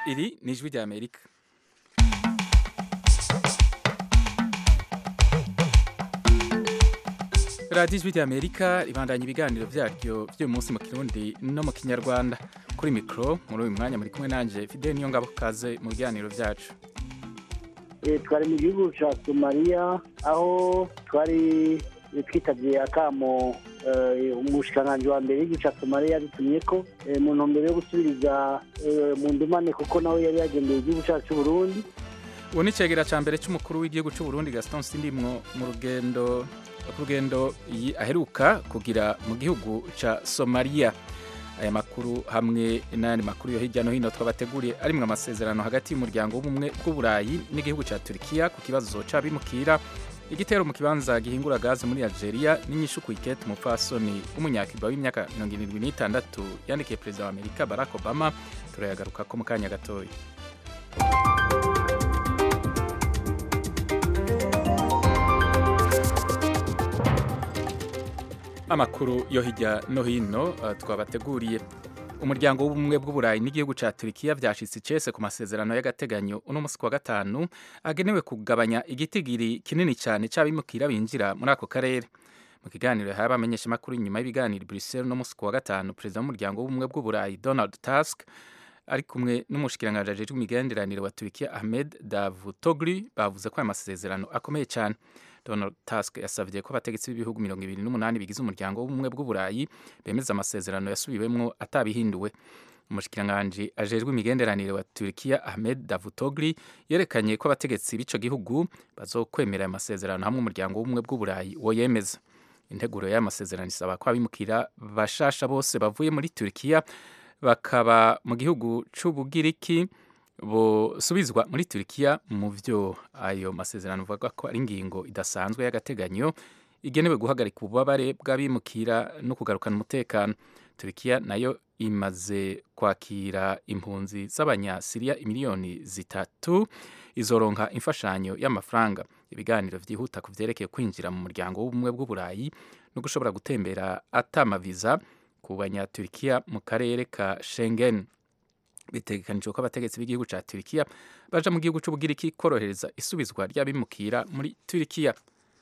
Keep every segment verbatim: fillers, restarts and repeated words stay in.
Iri ni ijwi rya Amerika. radiyo ijwi rya Amerika ribandanya ibiganiro byaryo by'uyu munsi mu Kirundi no mu Kinyarwanda. Kuri mikoro muri uyu mwanya muri kumwe nanje Fidel Niyongabo, kaze mu biganiro byacu. Twari mu gihugu cya Somalia aho twari twitabye akamo umushikiranganji wa mbere w'igihugu cya Somalia yadutumye ko mu ntumbero yo gusubiriza mu ndumane kuko nawe yari yagendeye igihugu cyacu cy'u Burundi. Ubu ni icegera cya mbere cy'umukuru w'igihugu cy'u Burundi Gaston Sindimwo mu rugendo rugendo aheruka kugira mu gihugu cya Somalia. Aya makuru hamwe n'ayandi makuru yo hirya no hino twabateguriye arimwe amasezerano hagati y'umuryango w'ubumwe bw'uburayi n'igihugu cya Turkiya ku kibazo c'abimukira, igitero mu kibanza gihingura gaze muri Algeria, n'inyishu ku ikete umupfasoni w'umunyakiba w'imyaka mirongo irindwi n'itandatu yandikiye perezida wa Amerika Barack Obama. Turayagaruka ko mu kanya gatoya. Amakuru yo hirya no hino uh, twabateguriye. Umuryango w'ubumwe bw'uburayi n'igihugu cya Turkiya vyashitse icese ku masezerano y'agateganyo uno musi wa gatanu agenewe kugabanya igitigiri kinini cyane c'abimukira binjira muri ako karere. Mu kiganiro yahaye abamenyeshamakuru inyuma y'ibiganiro Brussels no musi wa gatanu, perezida w'umuryango w'ubumwe bw'uburayi Donald Tusk ari kumwe n'umushikiranganji ajejwe imigenderanire wa Turkiya Ahmed Davutoglu bavuze ko aya masezerano akomeye cyane. Donald Tusk yasavye ko abategetsi b'ibihugu mirongo ibiri n'umunani bigize umuryango w'ubumwe bw'uburayi bemeza amasezerano yasubiwemwo atabihinduwe. Umushikiranganji ajejwe imigenderanire wa Turkiya Ahmed Davutoglu yerekanye ko abategetsi b'ico gihugu bazokwemera aya masezerano hamwe umuryango w'ubumwe bw'uburayi wo yemeza. Integuro y'aya masezerano isaba ko abimukira bashasha bose bavuye muri Turkiya bakaba mu gihugu c'Ubugiriki bosubizwa muri Turkiya. Mu vyo ayo masezerano avuga ko ari ingingo idasanzwe y'agateganyo igenewe guhagarika ububabare bw'abimukira no kugarukana umutekano. Turkiya nayo imaze kwakira impunzi z'abanyasiriya imiliyoni zitatu, izoronka imfashanyo y'amafaranga. Ibiganiro vyihuta ku vyerekeye kwinjira mu muryango w'ubumwe bw'uburayi no gushobora gutembera atamaviza ku banyaturikiya mu karere ka Schengen. Bitegekanijwe ko abategetsi b'igihugu cya Turkiya baja mu gihugu c'Ubugiriki korohereza isubizwa ry'abimukira muri Turkiya.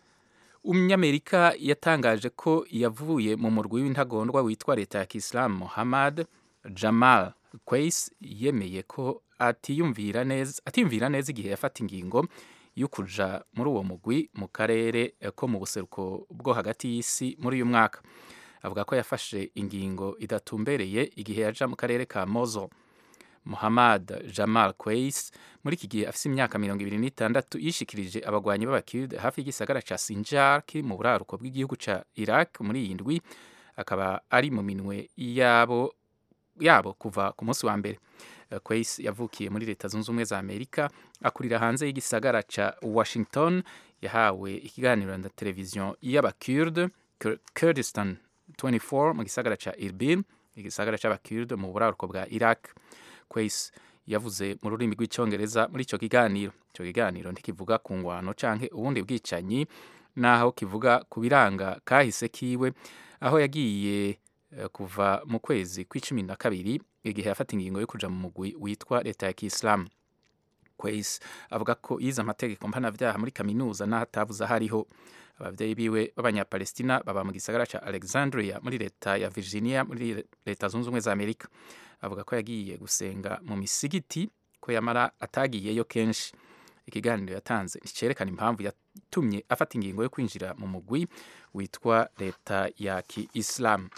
Umunyamerika yatangaje ko yavuye mu murwi w'intagondwa witwa leta ya Kisilamu Mohammad Jamal Qais yemeye ko atiyumvira neza atiyumvira neza igihe yafata ingingo yo kuja muri uwo mugwi mu karere ko mu buseruko bwo hagati y'isi muri uyu mwaka. Avuga ko yafashe ingingo idatumbereye igihe yaja mu karere ka Mosul. Mohammad Jamal Qais muri iki gihe afise imyaka mirongo ibiri n'itandatu yishikirije abagwanyi b'abakirde hafi y'igisagara ca Sinjar kiri mu buraruko bw'igihugu ca Iraq muri iyi ndwi, akaba ari mu minwe yabo yabo kuva ku munsi wa mbere. Qais yavukiye muri Leta Zunze Ubumwe za Amerika, akurira hanze y'igisagara ca Washington. Yahawe ikiganiro na televiziyo y'abakurde Kurdistan twenty-four mu gisagara ca Irbil, igisagara c'abakurde mu buraruko bwa Iraq. Qais yavuze mu rurimi rw'icongereza muri ico kiganiro. Ico kiganiro ntikivuga ku ngwano canke ubundi bwicanyi, naho kivuga ku biranga kahise kiwe, aho yagiye uh, kuva mu kwezi kw'icumi na kabiri igihe yafata ingingo yo kuja mu mugwi witwa leta ya Kisilamu. Qais avuga ko yize amategeko mpanavyaha muri kaminuza n'aho atavuze aho ariho. Abavyeyi biwe b'abanyapalestina baba mu gisagara ca Alexandria muri leta ya Virginia muri Leta Zunze Ubumwe za Amerika. Avuga ko yagiye gusenga mu misigiti, ko yamara atagiyeyo kenshi. Ikiganiro yatanze nticerekana impamvu yatumye afata ingingo yo kwinjira mu mugwi witwa leta ya Kiislamu.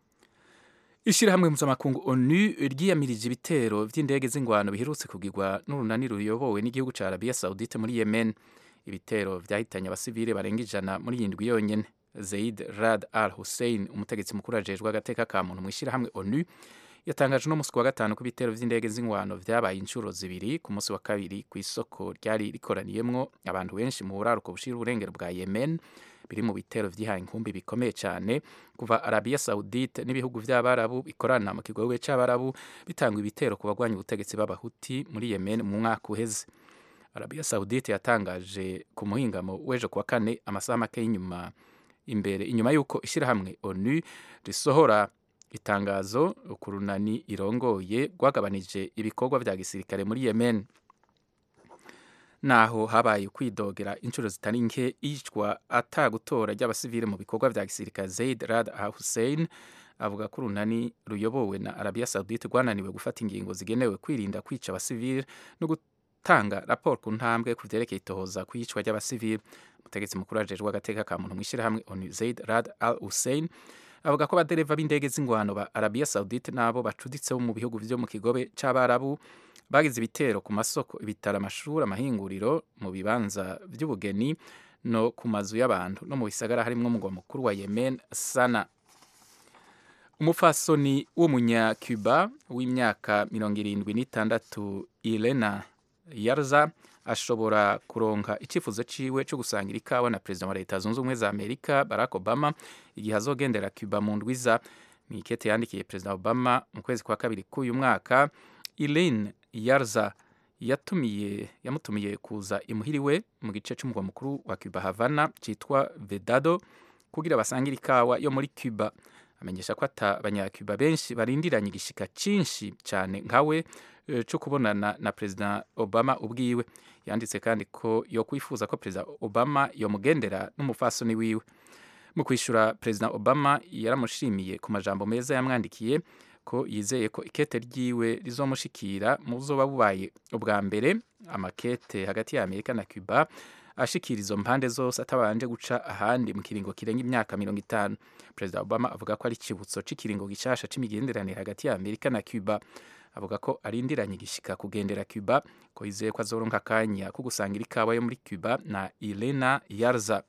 Ishirahamwe mpuzamakungu ONU ryiyamirije ibitero vy'indege z'ingwano biherutse kugirwa n'urunani ruyobowe n'igihugu ca Arabia Saudite muri Yemen. Ibitero vyahitanye abasivile barenga ijana muri iyi ndwi yonyene. Zaid Rad Al Hussein, umutegetsi mukuru ajejwe agateka ka muntu mw'ishirahamwe ONU, yatangaje no musi wa gatanu ko ibitero vy'indege z'ingwano vyabaye incuro zibiri ku musi wa kabiri kw'isoko ryari rikoraniyemwo abantu benshi mu buraruko bushira uburengero bwa Yemen, biri mu bitero vyihaye inkumbi bikomeye cane kuva Arabia Saudite n'ibihugu vy'Abarabu bikorana mu kigobe c'Abarabu bitanga ibitero ku bagwanya ubutegetsi b'abahuti muri Yemen mu mwaka uheze. Arabia Saudite yatangaje ku muhingamo w'ejo kuwa kane amasaha make y'inyuma imbere inyuma yuko ishirahamwe ONU risohora itangazo ku runani irongoye rwagabanije ibikorwa vya gisirikare muri Yemen. Naho habaye kwidogera inshuro zitari nke iyicwa atagutora ry'abasivile mu bikorwa vya gisirikare, Zaid Rad Al Hussein avuga ko urunani ruyobowe na Arabia Saudite rwananiwe gufata ingingo zigenewe kwirinda kwica abasivile no gutanga raporo ku ntambwe ku vyerekeye itohoza kw'iyicwa ry'abasivile. Umutegetsi mukuru ajejwe agateka ka muntu mw'ishirahamwe ONU, Zaid Rad Al Hussein, avuga ko abadereva b'indege z'ingwano ba Arabia Saudite n'abo bacuditse bo mu bihugu vyo mu kigobe c'abarabu bagize ibitero ku masoko, ibitaro, amashuri, amahinguriro, mu bibanza vy'ubugeni no ku mazu y'abantu no mu bisagara harimwo umugwa mukuru wa Yemen, Sana. Umufasoni w'umunya-Cuba w'imyaka mirongo irindwi n'itandatu, Elena Yarza, ashobora kuronka icifuzo ciwe co gusangira ikawa na perezida wa leta zunze ubumwe za Amerika Barack Obama igihe azogendera Cuba mu ndwiza. Mw'ikete yandikiye perezida Obama mu kwezi kwa kabiri k'uyu mwaka, Elena Yarza yatumiye yamutumiye kuza imuhiriwe mu gice c'umugwa mukuru wa Cuba, Havana, citwa Vedado, kugira basangire ikawa yo muri Cuba. Amenyesha ko ata abanyacuba benshi barindiranye igishika cinshi cane nkawe co kubonana na perezida Obama ubwiwe. Yanditse kandi ko yo kwifuza ko perezida Obama yomugendera n'umufasoni wiwe. Mu kwishura, perezida Obama yaramushimiye ku majambo meza yamwandikiye, ko yizeye ko ikete ryiwe rizomushikira mu buzoba bubaye ubwa mbere amakete hagati ya Amerika na Cuba ashikira izo mpande zose atabanje guca ahandi mu kiringo kirenga imyaka mirongo itanu. Perezida Obama avuga ko ari icibutso c'ikiringo gishasha c'imigenderanire hagati ya Amerika na Cuba. Avuga ko arindiranye igishika kugendera Cuba, ko yizeye ko azoronka akanya ko gusangira ikawa yo muri Cuba na Elena Yarza.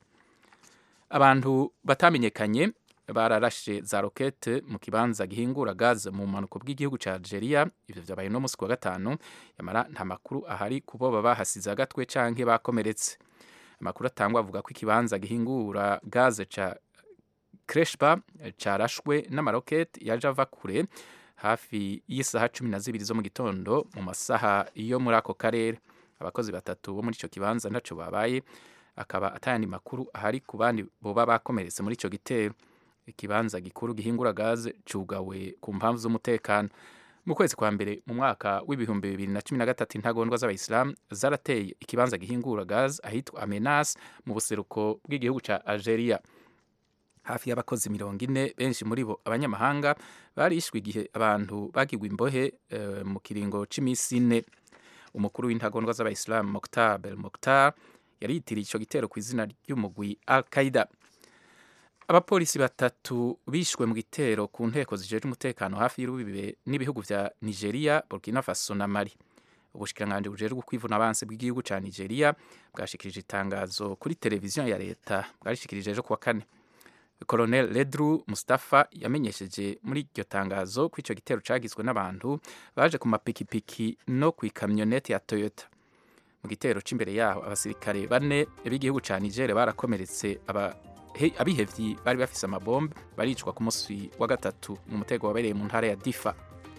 Abantu batamenyekanye bararashe za rokete mu kibanza gihingura gaz mu manuko bw'igihugu ca Algeria. Ivyo vyabaye no musi wa gatanu, yamara nta makuru ahari kubo baba hasize agatwe canke bakomeretse. Amakuru atangwa avuga ko ikibanza gihingura gaz ca Kreshba carashwe n'amarokete yaje ava kure hafi y'isaha cumi na zibiri zo mu gitondo mu masaha yo muri ako karere. Abakozi batatu bo muri ico kibanza ntaco babaye, akaba atayandi makuru ahari ku bandi boba bakomeretse muri ico gitero. Ikibanza gikuru gihingura gaze cugawe ku mpamvu z'umutekano. Mu kwezi kwa mbere mu mwaka w'ibihumbi bibiri na cumi na gatatu, intagondwa z'abayisilamu zarateye ikibanza gihingura gaze ahitwa Amenas mu buseruko bw'igihugu ca Algeria. Hafi y'abakozi mirongo ine, benshi muri bo abanyamahanga, barishwe igihe abantu bagirwa imbohe e, mu kiringo c'imisi ine. Umukuru w'intagondwa z'abayisilamu Mokhtar Belmokhtar yaritiriye ico gitero kw'izina ry'umugwi Al-Qaeda. Abapolisi batatu bishwe mu gitero ku nteko zijejwe umutekano hafi y'urubibe n'ibihugu vya Nigeria, Burkina Faso na Mali. Ubushikiranganji bujejwe kwivuna abansi bw'igihugu ca Nigeria bwashikirije itangazo kuri televiziyo ya leta, bwarishikirije ejo kuwa kane. Colonel Ledru Mustafa yamenyesheje muri iryo tangazo ko ico gitero cagizwe n'abantu baje ku mapikipiki no kw'ikamyonete ya Toyota. Mu gitero c'imbere yaho, abasirikare bane b'igihugu ca Nigeria barakomeretse, aba abihevyi bari bafise amabombe baricwa ku musi wa gatatu mu mutego wabereye mu ntara ya Difa.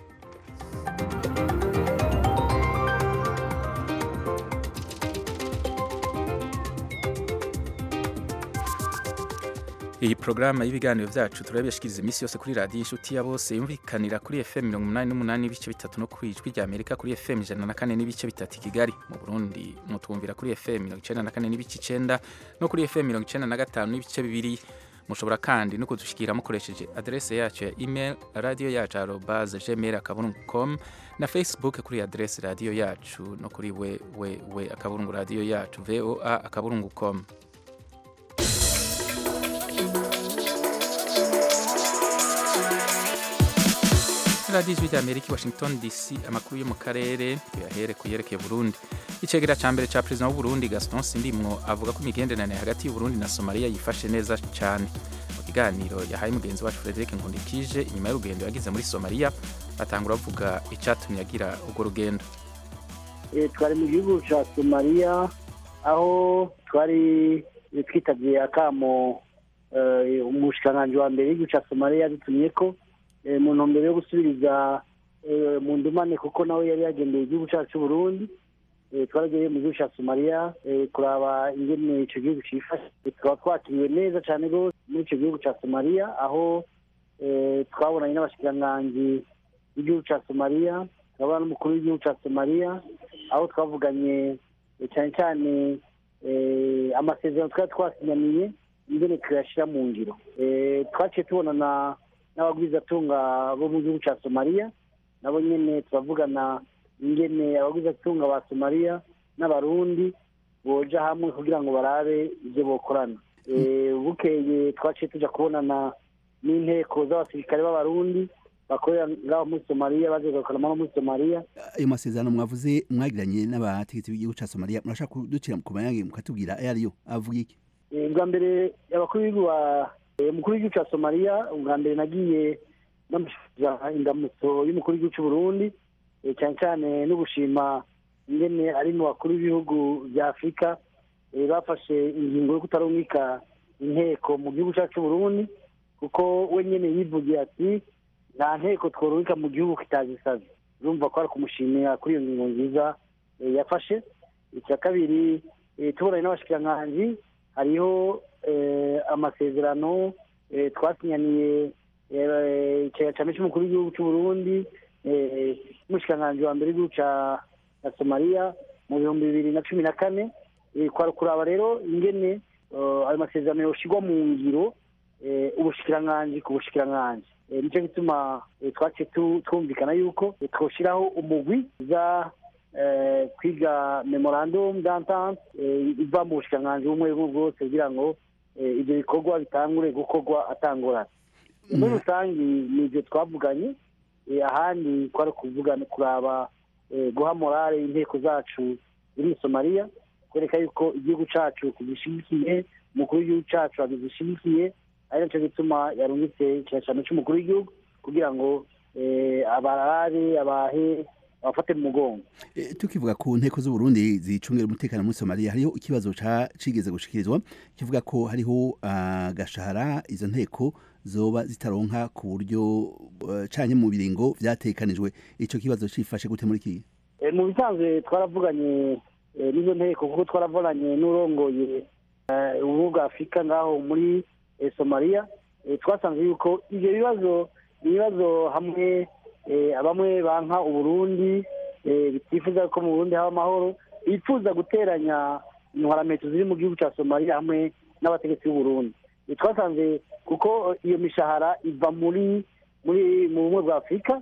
Iyi programa y'ibiganiro vyacu turabishikiriza imisi yose kuri radio Inshuti ya Bose, yumvikanira kuri F M mirongo umunani n'umunani n'ibice bitatu no kuri Ijwi rya Amerika kuri F M ijana na kane n'ibice bitatu i Kigali. Mu Burundi mutwumvira kuri F M mirongo icenda na kane n'ibice icenda no kuri F M mirongo icenda na gatanu n'ibice bibiri. Mushobora kandi no kudushikira mukoresheje adresse yacu ya email radio yacu arobase gmail akaburungu com na Facebook kuri adresse radio yacu no kuri we we we akaburungu radio yacu voa akaburungu com. Radio Ijwi rya Amerika, Washington D C. Amakuru yo mu karere tuyahere kuyerekeye Burundi. Icegera ca mbere ca perezida w'u Burundi Gaston Sindimwo avuga ko imigenderanire hagati y'u Burundi na Somalia yifashe neza cyane. Mu kiganiro yahaye mugenzi wacu Frederic Nkundikije inyuma y'urugendo yagize muri Somalia, batangura bavuga icatumye agira urwo rugendo. E, twari mu gihugu ca Somalia aho twari twitavye akamo uh, umushikiranganji wa mbere w'igihugu ca Somalia yadutumyeko mu ntumbero yo gusubiriza mu ndumane, kuko nawe yari yagendeye igihugu cyacu cy'u Burundi. Twaragiye mu gihugu cya Somalia kuraba ingene ico gihugu cifashe. Tukaba twakiriwe neza cyane rwose muri ico gihugu cya Somalia, aho twabonanye n'abashikiranganji b'igihugu cya somaliya turabona n'umukuru w'igihugu cya somaliya aho twavuganye cyane cyane amasezerano twari twasinyaniye ingene tuyashyira mu ngiro twaciye tubonana n'abagwizatunga bo mu gihugu cya somaliya nabo nyine turavugana ingene abagwizatunga ba somaliya n'abarundi boja hamwe kugira ngo barabe ibyo bokorana bukeye twaciye tuja kubonana n'inteko z'abasirikare b'abarundi bakorera ngaho muri somaliya baje gukorana no muri somaliya. Ayo masezerano mwavuze mwagiranye n'abategetsi b'igihugu cya somaliya murashaka kuducira ku mayange mukatubwira ayo ariyo avuga iki? Ubwa mbere abakuru b'igihugu umukuru w'igihugu cya somaliya ubwa mbere nagiye namushyikiza indamutso y'umukuru w'igihugu cy'u Burundi cyane cyane no gushima ingene ari mu bakuru b'ibihugu bya Afurika bafashe ingingo yo kutarumika inteko mu gihugu cyacu cy'u Burundi kuko we nyene yivugiye ati nta nteko tworumika mu gihugu kitazisabye. Urumva ko ari kumushimira kuri iyo ngingo nziza yafashe. Icya kabiri tubonanye n'abashikiranganji hariho amasezerano twasinyaniye icyaha cyane cy'umukuru w'igihugu cy'u Burundi n'umushikiranganji wa mbere w'igihugu cya somaliya mu bihumbi bibiri na cumi na kane kwari kuraba rero ingene ayo masezerano yoshirwa mu ngiro ubushikiranganji ku bushikiranganji. Nicyo gituma twaciye twumvikana yuko twoshiraho umugwi za kwiga memorandum d'entente iva mu bushikiranganji bumwe bumwe bwose kugira ngo ibyo bikorwa bitangure gukorwa atangorana. Muri rusangi ni ibyo twavuganye, ahandi kwari kuvugana kuraba guha morale inteko zacu muri somaliya kwereka yuko igihugu cacu kugishyigikiye umukuru w'igihugu cacu agishyigikiye ari nacyo gituma yarungitse ikirashano cy'umukuru w'igihugu kugira ngo abarabe abahe abafate mu mugongo. Tukivuga ku nteko z'u Burundi zicungira umutekano muri Somalia hariho ikibazo cigeze gushikirizwa kivuga ko hariho agashahara izo nteko zoba zitaronka ku buryo canye mu biringo vyatekanijwe. Ico kibazo cifashe gute muri iki? Mu bisanzwe twaravuganye n'izo nteko kuko twaravuganye n'urongoye ubuvuga bwa Afurika ngaho muri Somalia. Twasanze yuko ivyo bibazo ibibazo hamwe abamwe banka uburundi bitifuza ko mu Burundi haba amahoro bifuza guteranya intwarameto ziri mu gihugu cya Somalia hamwe n'abategetsi b'u Burundi. Twasanze kuko iyo mishahara iva muri muri mu bumwe bwa Afurika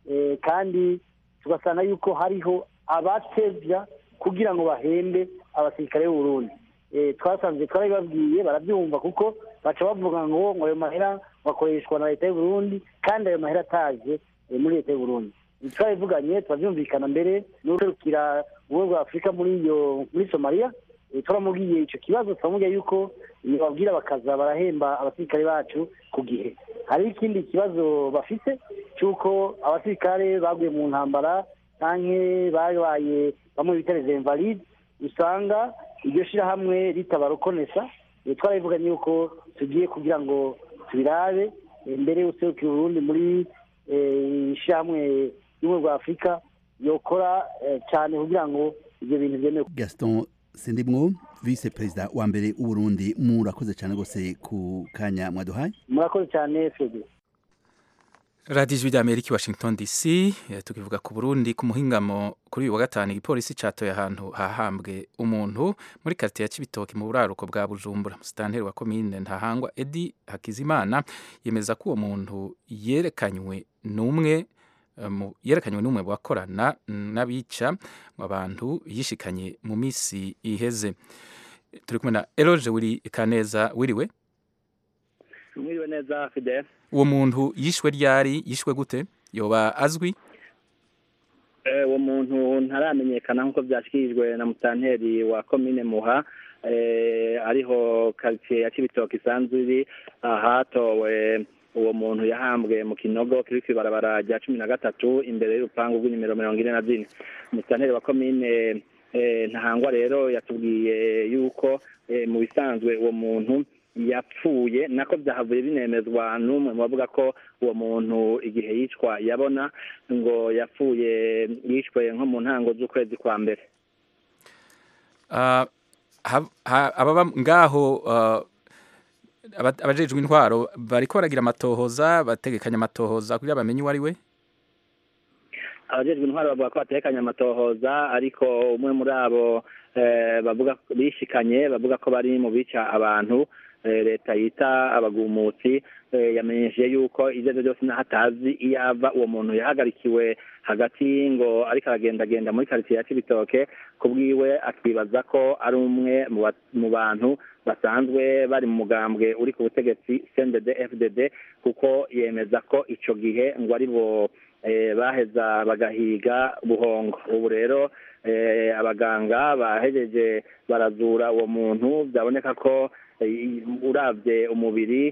kandi tugasanga yuko hariho abatevya kugira ngo bahembe abasirikare b'u Burundi. Twasanze twarabibabwiye barabyumva kuko baca bavuga ngo ngo ayo mahera bakoreshwa na leta y'u Burundi kandi ayo mahera ataje muri leta y'u Burundi. Twabivuganye twavyumvikana mbere n'urukira ubwo bwa Afurika muri iyo muri Somalia. Turamubwiye ico kibazo twamubwiye yuko babwira bakaza barahemba abasirikare bacu ku gihe. Hari ikindi kibazo bafite cyuko abasirikare baguye mu ntambara canke babaye bamwe bitereze invalide usanga iryo shirahamwe ritabarokonesa. Twarabivuganye yuko tugiye kugira ngo tubirabe mbere userukira Burundi muri ishyirahamwe y'ubumwe bwa Afurika yokora cyane kugira ngo ibyo bintu byemewe. Gaston Sindimwo, vice perezida wa mbere w'u Burundi, murakoze cyane gose ku kanya mwaduhaye. Murakoze cyane Fred. Radio Ijwi ry'Amerika Washington D C, tukivuga ku Burundi ku muhingamo kuri uyu wa gatanu igipolisi catoye ahantu hahambwe umuntu muri quartier ya Cibitoke mu buraruko bwa Bujumbura. Musitanteri wa commune Ntahangwa Edi Hakizimana yemeza ko uwo muntu yerekanywe n'umwe mu yerekanywe n'umwe bakorana n'abica abantu yishikanye mu misi iheze. Turi kumwe na Eloge wiri Kaneza wiriwe. Mwiriwe neza Fidel. Uwo muntu yishwe ryari yishwe gute yoba azwi? Eh uwo muntu ntaramenyekana nkuko byashikirijwe na mutanteri wa commune Muha eh ariho quartier ya Cibitoke isanzwe iri ahatowe uwo muntu yahambwe mu kinogo kiri kwibarabara rya cumi na gatatu imbere y'urupangu rw'inimero mirongo ine na zine. Mutanteri wa commune eh Ntahangwa rero yatubwiye yuko mu bisanzwe uwo muntu yapfuye nako byahavuye binemezwa n'umwe mu bavuga ko uwo muntu igihe yicwa yabona ngo yapfuye yicwe nko mu ntango z'ukwezi kwa mbere. Uh, ababa ngaho uh, abajejwe intwaro bariko baragira amatohoza bategekanya amatohoza kugira bamenye uwo ari we abajejwe intwaro bavuga ko batekanya amatohoza ariko umwe muri abo bavuga bishikanye bavuga ko bari mu bica abantu leta yita abagumutsi yamenyesheje yuko ivyo byose n'ahatazi iyo ava uwo muntu yahagarikiwe hagati ngo ariko aragendagenda muri quartier ya Cibitoke kubwiwe akibaza ko ari umwe mu bantu basanzwe bari mu mugambwe uri ku butegetsi C N D D F D D kuko yemeza ko ico gihe ngo ari bo baheza bagahiga buhongo ubu rero abaganga bahejeje barazura uwo muntu byaboneka ko uravye umubiri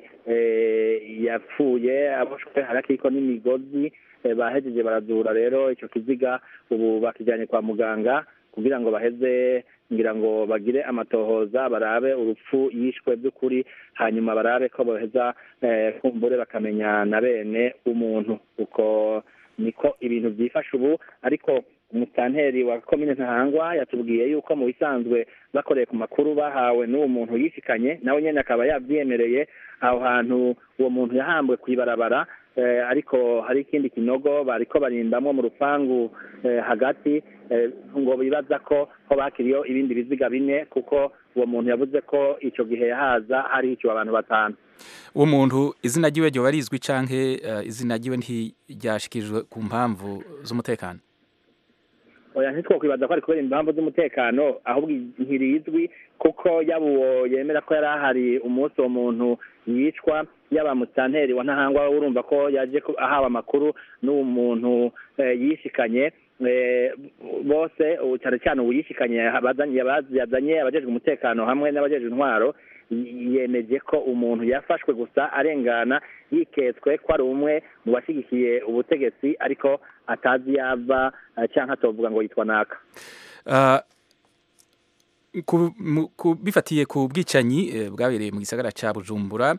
yapfuye aboshwe harakiko n'imigozi bahejeje barazura rero ico kiziga ubu bakijanye kwa muganga kugira ngo baheze ngira ngo bagire amatohoza barabe urupfu yishwe by'ukuri hanyuma barabe ko boheza kumbure bakamenya na bene umuntu uko niko ibintu byifasha ubu ariko umutanteri wa komine Ntahangwa yatubwiye yuko mu bisanzwe bakoreye ku makuru bahawe n'uwo muntu yishikanye nawe nyene akaba yavyemereye aho hantu uwo muntu yahambwe kwibarabara ariko hari ikindi kinogo bariko barindamwo mu rupangu hagati ngo bibaza ko ko bakiriyo ibindi biziga bine kuko uwo muntu yavuze ko ico gihe yahaza hari icyo abantu batanu uwo muntu izina ryiwe ryo barizwi canke izina ryiwe ntiryashikirijwe ku mpamvu z'umutekano oya ntitwokwibaza ko ari kubera impamvu z'umutekano ahubwo ntirizwi kuko yaba uwo yemera ko yari ahari umunsi uwo muntu yicwa yaba mutanteri wa Ntahangwa urumva ko yaje ahawe amakuru n'uwo muntu yishikanye bose cyane cyane uwishikanye yazanye abajejwe umutekano hamwe n'abajejwe intwaro yemeje ko umuntu yafashwe gusa arengana yiketswe ko ari umwe mu bashyigikiye ubutegetsi ariko atazi yava cyangwa atavuga ngo yitwa naka bifatiye ku bwicanyi bwabereye mu gisagara cya Bujumbura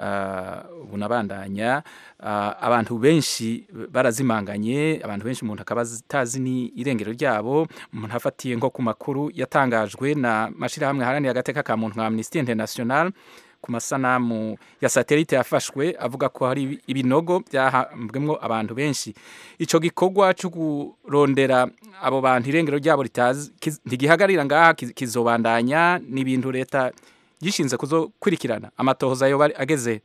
bunabandanya abantu benshi barazimanganye abantu benshi umuntu akaba atazi ni irengero ryabo umuntu afatiye nko ku makuru yatangajwe na mashirahamwe haranira agateka ka muntu nka Amnesty International ku masanamu ya satellite yafashwe avuga ko hari ibinogo byahambwemo abantu benshi ico gikorwa cyo kurondera abo bantu irengero ryabo ritazi ntigihagarira ngaha kizobandanya ni ibintu leta gishinze kuzokurikirana amatohoza yo ageze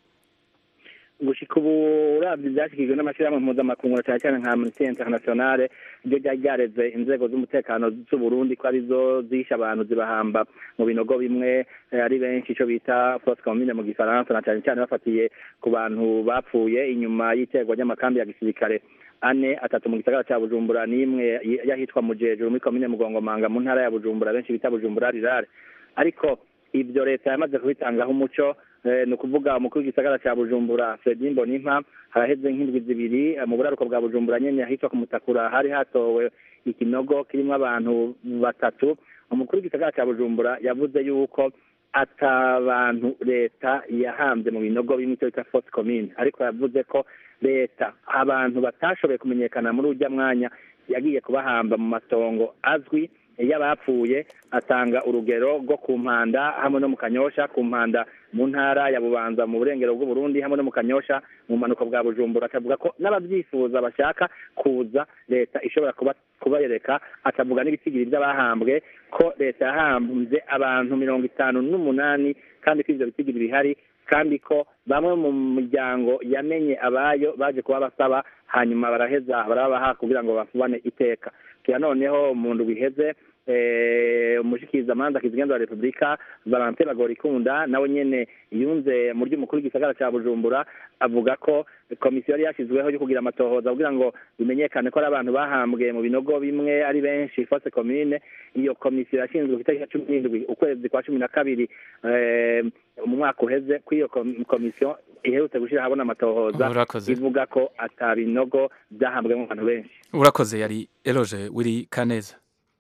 gushika ubu uravye byashikijwe n'amashirahamwe mpuzamakungu cyane cyane nka Amnesty International ibyo byareze inzego z'umutekano z'u Burundi ko arizo zisha abantu zibahamba mu binogo bimwe ari benshi ico bita fosse commune mu gifaransa na cyane cyane bafatiye ku bantu bapfuye inyuma y'iterwa ry'amakambi ya gisirikare ane atatu mu gisagara cya Bujumbura n'imwe yahitwa Mujejuru muri komine Mugongomanga mu ntara ya Bujumbura benshi bita Bujumbura rirare ariko ibyo leta yamaze kubitangaho umuco ni ukuvuga umukuru w'igisagara cya Bujumbura Fredy Mbonimpa haraheze nk'indwi zibiri mu buraruko bwa Bujumbura nyene ahitwa ku Mutakura hari hatowe ikinogo kirimo abantu batatu umukuru w'igisagara cya Bujumbura yavuze yuko atabantu leta yahambye mu binogo bimwe cyo bita fosse commune ariko yavuze ko leta abantu batashoboye kumenyekana muri ujya mwanya yagiye kubahamba mu matongo azwi y'abapfuye atanga urugero rwo ku Mpanda hamwe no mu Kanyosha ku Mpanda mu ntara ya Bubanza mu burengero bw'u Burundi hamwe no mu Kanyosha mu manuko bwa Bujumbura akavuga ko n'abavyifuza bashaka kuza leta ishobora kuba kubayereka akavuga n'ibitigiri by'abahambwe ko leta yahambye abantu mirongo itanu n'umunani kandi ko ivyo bitigiri bihari kandi ko bamwe mu muryango yamenye abayo baje kuba basaba hanyuma baraheza barabaha kugira ngo bafubane iteka kira noneho umuntu biheze eh umushikiriza manza kizigenza wa Republika Valentin Bagorikunda nawe nyene yunze mu ry'umukuru w'igisagara cya Bujumbura avuga ko komisiyo yari yashizweho yo kugira amatohoza kugira ngo bimenyekane ko ari abantu bahambwe mu binogo bimwe ari benshi fosse commune iyo komisiyo yashinzwe ku itariki cumi n'indwi ukwezi kwa cumi na kabiri eh mu mwaka uheze ku iyo komisiyo iherutse gushira habona amatohoza ivuga ko atabinogo byahambwe mu bantu benshi urakoze yari Eloge Willy Kaneza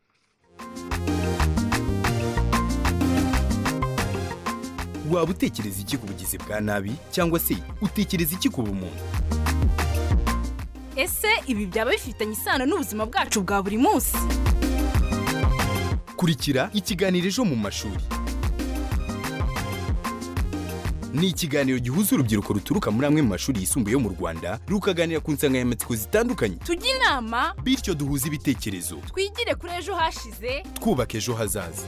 waba utekereza iki ku bugizi bwa nabi cyangwa se utekereza iki ku bumuntu ese ibi byaba bifitanye isano n'ubuzima bwacu bwa buri munsi kurikira ikiganiro ejo mu mashuri ni ikiganiro gihuza urubyiruko ruturuka muri amwe mu mashuri yisumbuye yo mu Rwanda rukaganira ku nsanganyamatsiko zitandukanye. Tujye inama bityo duhuze ibitekerezo, twigire kuri ejo hashize, twubaka ejo hazaza.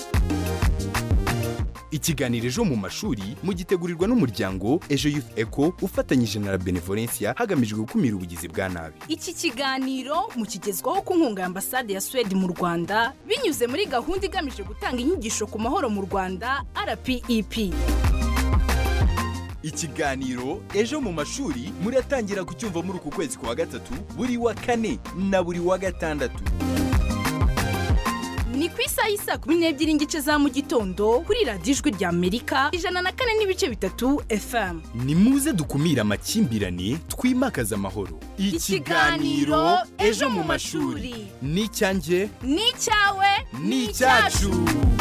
Ikiganiro ejo mu mashuri mugitegurirwa n'umuryango Ejo Youth Echo ufatanyije na Benevolencia hagamijwe gukumira ubugizi bwa nabi. Iki kiganiro mukigezwaho ku nkunga ya Ambasade ya Sweden mu Rwanda binyuze muri gahunda igamije gutanga inyigisho ku mahoro mu Rwanda R P E P. Ikiganiro ejo mu mashuri muratangira kucyumva muri uku kwezi kwa gatatu buri wa kane na buri wa gatandatu. Ni ku isaha y'isa kumi n'ebyiri n'igice za mu gitondo kuri radiyo Ijwi rya Amerika ijana na kane n'ibice bitatu F M. Ni muze dukumira amakimbirane twimakaza amahoro. Ikiganiro ejo mu mashuri ni icyanjye, ni icyawe, ni icyacu.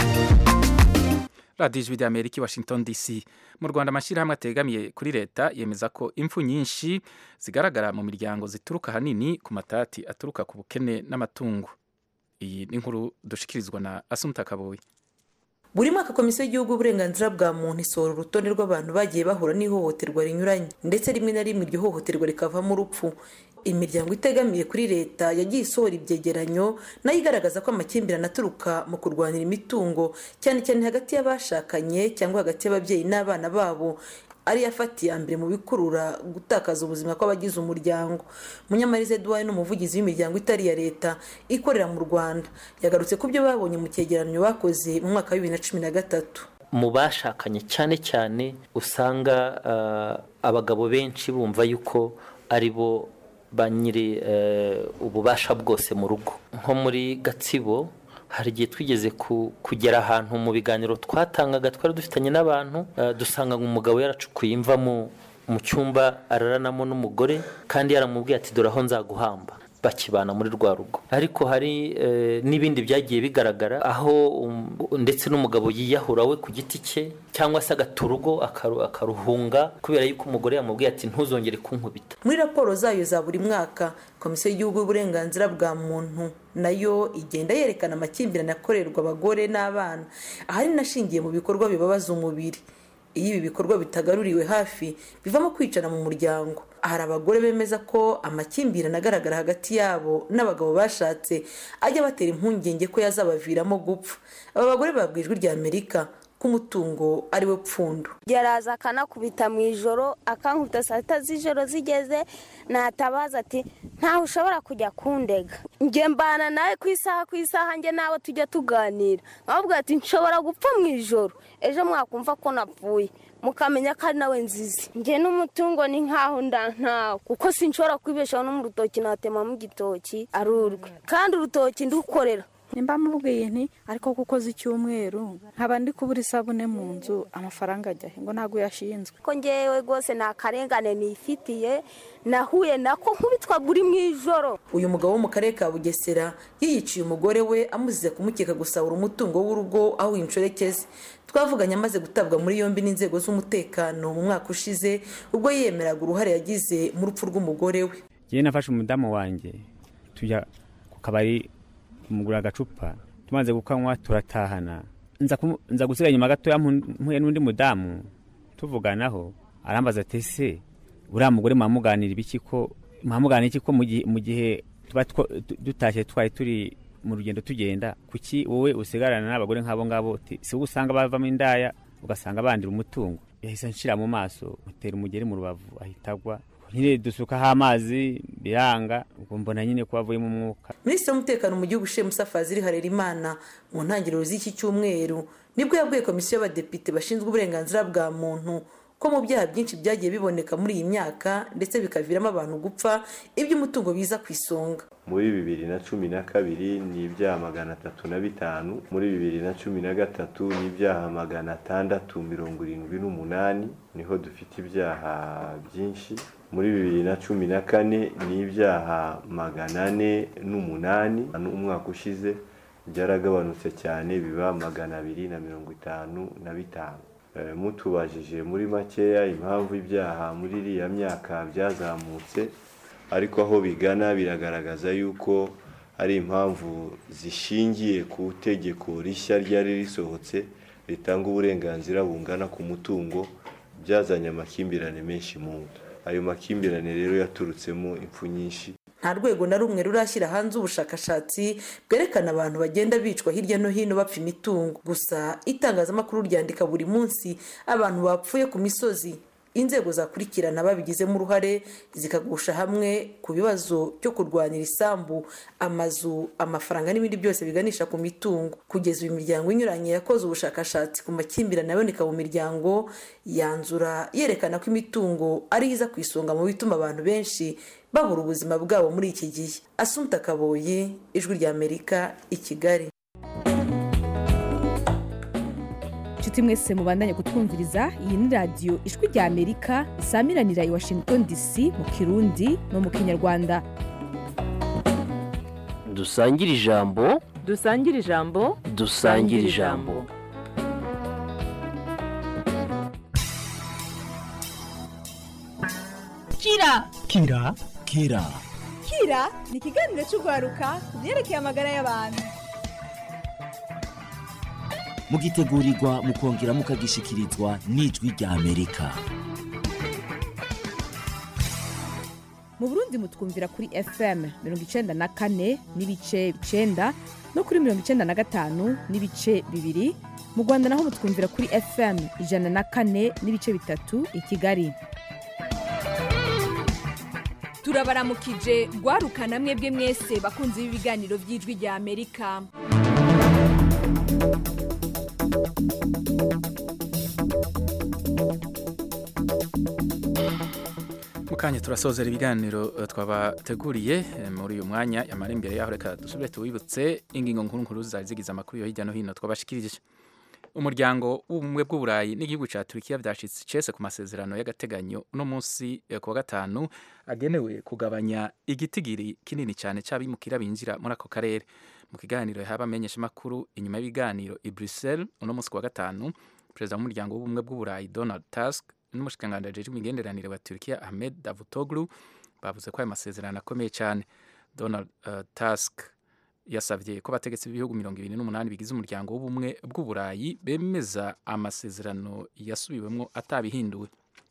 radiyo Ijwi rya Amerika i Washington D C. Mu Rwanda amashyirahamwe ategamiye kuri leta yemeza ko impfu nyinshi zigaragara mu miryango zituruka hanini ku matati aturuka ku bukene n'amatungo. Iyi ni inkuru dushikirizwa na Asumta Kaboyi. Buri mwaka Komisiyo y'Igihugu y'Uburenganzira bwa Muntu isohora urutonde rw'abantu bagiye bahura n'ihohoterwa rinyuranye, ndetse rimwe na rimwe iryo hohoterwa rikavamo urupfu. Imiryango itegamiye kuri leta yagiye isohora ibyegeranyo nayo igaragaza ko amakimbirane aturuka mu kurwanira imitungo, cyane cyane hagati y'abashakanye cyangwa hagati y'ababyeyi n'abana babo, ari yafatiye mbere mu bikurura gutakaza ubuzima kw'abagize umuryango. Munyamariza Edouard ni umuvugizi w'imiryango itari ya leta ikorera mu Rwanda, yagarutse ku byo babonye mu cyegeranyo bakoze mu mwaka wa bibiri na cumi na gatatu. Mu bashakanye cyane cyane usanga uh, abagabo benshi bumva yuko ari bo banyiri uh, ububasha bwose mu rugo. Nko muri Gatsibo hari igihe twigeze kugera ahantu mu biganiro twatangaga twari dufitanye n'abantu uh, dusanga umugabo yaracukuye imva mu mu cyumba araranamo n'umugore kandi yaramubwiye ati dore aho nzaguhamba, bakibana muri rwa rugo. Ariko hari e, n'ibindi byagiye bigaragara aho um, ndetse n'umugabo yiyahura we ku giti cye cyangwa se agaturugo akaru, akaruhunga kubera yuko umugore yamubwiye ati ntuzongere kunkubita. Muri raporo zayo za buri mwaka Komisiyo y'Igihugu y'Uburenganzira bwa Muntu nayo igenda yerekana amakimbirane akorerwa abagore n'abana ahari nashingiye mu bikorwa bibabaza umubiri. Iyo ibi bikorwa bitagaruriwe hafi bivamo kwicana mu muryango. Ahari abagore bemeza ko amakimbirane agaragara hagati yabo n'abagabo bashatse ajya batera impungenge ko yazabaviramo gupfa. Aba bagore babwiye Ijwi rya Amerika ko umutungo ari we pfundo. Yaraza akanakubita mu ijoro akankubita saa sita z'ijoro zigeze, natabaza ati ntaho ushobora kujya kundega, njye mbana nawe ku isaha ku isaha njye nawe tujya tuganira, ahubwo ati nshobora gupfa mu ijoro ejo mwakumva ko napfuye mukamenya ko ari nawe nzizi. Njye n'umutungo ni nkaho ndantawe kuko sinshobora kwibeshaho no mu rutoki natema mu gitoki arurwe kandi urutoki ndukorera. Nimba mubwiye nti ariko kuko z'icyumweru nkaba ndi kubura isabune mu nzu amafaranga ajya ngo ntago yashinzwe ko ngewe gose na karengane nifitiye nahuye nako nkubitwa buri mu ijoro. Uyu mugabo wo mu karere ka Bugesera yiyiciye umugore we amuzize kumukeka gusahura umutungo w'urugo aho incorekeze. Twavuganye amaze gutabwa muri yombi n'inzego z'umutekano mu mwaka ushize ubwo yemeraga uruhare yagize mu rupfu rw'umugore we. Giye nafashe umudamu wanjye tujya ku kabari kumugura agacupa, tumaze gukanywa turatahana, nza nza gusira nyuma gato yampuye n'undi mudamu tuvuganaho arambaza ati se uriya mugore mamuganira ibiki ko mamuganira iki ko mu gihe tuba dutashye twari turi mu rugendo tugenda kuki wowe usigarana n'abagore nk'abo ngabo si usanga bavamo indaya ugasanga bandira umutungo. Yahise nshira mu maso mutera umugeri mu rubavu ahitagwa nyine dusukaho amazi biranga ubwo mbona nyine ko bavuye mu mwuka. Minisitiri w'umutekano mu gihugu Sheikh Musa Fazil Harerimana mu ntangiriro z'iki cyumweru nibwo yabwiye komisiyo y'abadepite bashinzwe uburenganzira bwa muntu ko mu byaha byinshi byagiye biboneka muri iyi myaka ndetse bikaviramo abantu gupfa iby'umutungo biza ku isonga. Muri bibiri na cumi na kabiri ni ibyaha magana atatu na bitanu, muri bibiri na cumi na gatatu ni ibyaha magana atandatu mirongo irindwi n'umunani, niho dufite ibyaha byinshi. Muri bibiri na cumi na kane ni ibyaha magana ane n'umunani, umwaka ushize byaragabanutse cyane biba magana abiri na mirongo itanu na bitanu. Mutubajije muri makeya impamvu ibyaha muri iriya myaka byazamutse, ariko aho bigana biragaragaza yuko ari impamvu zishingiye ku tegeko rishya ryari risohotse ritanga uburenganzira bungana ku mutungo byazanye amakimbirane menshi mu ngo. Ayo makimbirane rero yaturutsemo impfu nyinshi. nta rwego na rumwe rurashyira hanze ubushakashatsi bwerekana abantu bagenda bicwa hirya no hino bapfa imitungo. Gusa itangazamakuru ryandika buri munsi abantu bapfuye ku misozi. Inzego zakurikirana babigizemo uruhare zikagusha hamwe ku bibazo byo kurwanira isambu, amazu, amafaranga n'ibindi byose biganisha ku mitungo. Kugeza uyu imiryango inyuranye yakoze ubushakashatsi ku makimbirane aboneka mu miryango, yanzura yerekana ko imitungo ari iza ku isonga mu bituma abantu benshi babura ubuzima bwabo muri iki gihe. Assumpta Kaboyi, Ijwi ry'Amerika, i Kigali. Nshuti mwese mubandanye kutwumviriza, iyi ni radiyo Ijwi ry'Amerika isamiranira i Washington D C mu Kirundi no mu Kinyarwanda. Dusangire ijambo, dusangire ijambo, dusangire ijambo. Kira Kira Kira Kira ni ikiganiro cy'urwaruka ku byerekeye amagara y'abantu. mugitegurirwa mukongera mukagishikirizwa n'Ijwi ry'Amerika. Mu Burundi mutwumvira kuri F M mirongo icenda na kane n'ibice icenda no kuri mirongo icenda na gatanu n'ibice bibiri. Mu Rwanda naho mutwumvira kuri F M ijana na kane n'ibice bitatu i Kigali. Turabaramukije rwarukana mwebwe mwese bakunze ibiganiro by'Ijwi ry'Amerika. Mukanya turasozera ibiganiro twabateguriye muri uyu mwanya. Yamara imbere yaho reka dusubire tuwibutse ingingo nkuru nkuru zari zigize amakuru yo hirya no hino twabashikirije. Umuryango w'ubumwe bw'uburayi n'igihugu ca Turkiya vyashitse cese ku masezerano y'agateganyo uno munsi ku wa gatanu agenewe kugabanya igitigiri kinini cyane c'abimukira binjira muri ako karere. Mu kiganiro haba amenyesha makuru inyuma y'ibiganiro i Brussels uno munsi ku wa gatanu, perezida w'umuryango w'ubumwe bw'uburayi Donald Tusk n'umushikiranganji ajejwe imigenderanire wa Turkiya Ahmed Davutoglu bavuze ko ayo masezerano akomeye cyane. Donald uh, Tusk yasavye ko abategetsi b'ibihugu mirongo ibiri n'umunani bigize umuryango w'ubumwe bw'uburayi bemeza amasezerano yasubiwemwo atabihinduwe.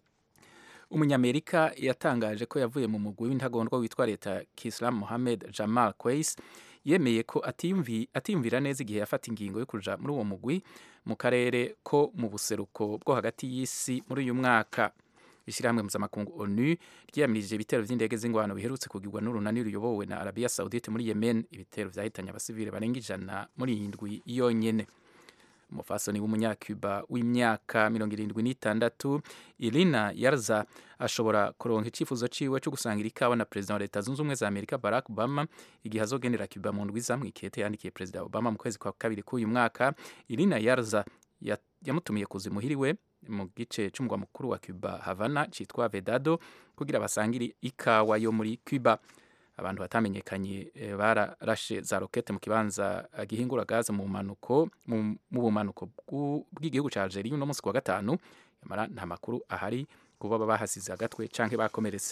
Umunyamerika yatangaje ko yavuye mu mugwi w'intagondwa witwa leta Kislam Mohammed Jamal Qais yemeye ko atiyumvi atiyumvira neza igihe yafata ingingo yo kuja muri uwo mugwi mu karere ko mu buseruko bwo hagati y'isi muri uyu mwaka. Ishirahamwe mpuzamakungu ONU ryiyamirije ibitero vy'indege z'ingwano biherutse kugirwa n'urunani ruyobowe na Arabia Saudite muri Yemen. Ibitero vyahitanye abasivile barenga ijana muri iyi ndwi yonyene. Umufasoni w'umunyakuba w'imyaka mirongo irindwi n'itandatu Irina Yarza ashobora kuronka icifuzo ciwe cyo gusangira ikawa na perezida wa leta zunze ubumwe za Amerika Barack Obama igihe azogendera Cuba mu ndwi zamwe. Ikete yandikiye perezida Obama mu kwezi kwa kabiri k'uyu mwaka. Irina Yarza yamutumiye kuzimuhiriwe mu gice c'umugwa mukuru wa Cuba Havana citwa Vedado kugira basangire ikawa yo muri Cuba. Abantu batamenyekanye e, bararashe za rokete mu kibanza gihingura gaze mu manuko mu bumanuko bw'igihugu ca Algeria no munsi kwa gatanu. Yamara nta makuru ahari kuba bahasize agatwe canke bakomeretse.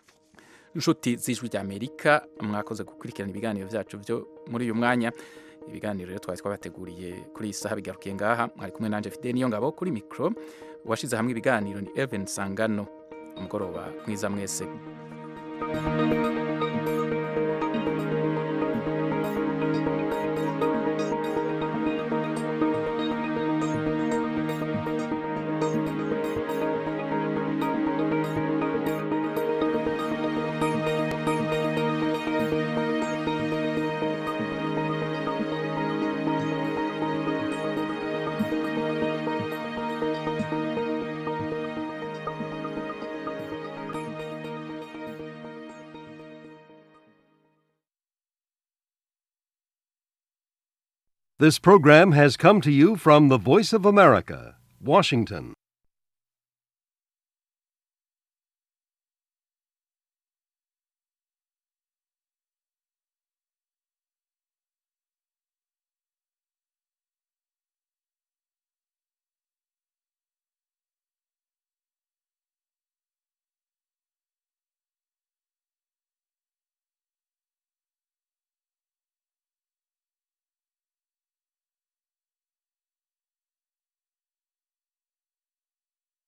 Nshuti z'Ijwi ry'Amerika, mwakoze gukurikirana ibiganiro vyacu byo muri uyu mwanya. Ibiganiro rero twari twabateguriye kuri isaha bigarukiye ngaha. Mwari kumwe nanje Fidel Niyongabo kuri micro. Washize hamwe ibiganiro ni Evan Sangano. Umugoroba mwiza mwese. This program has come to you from the Voice of America, Washington.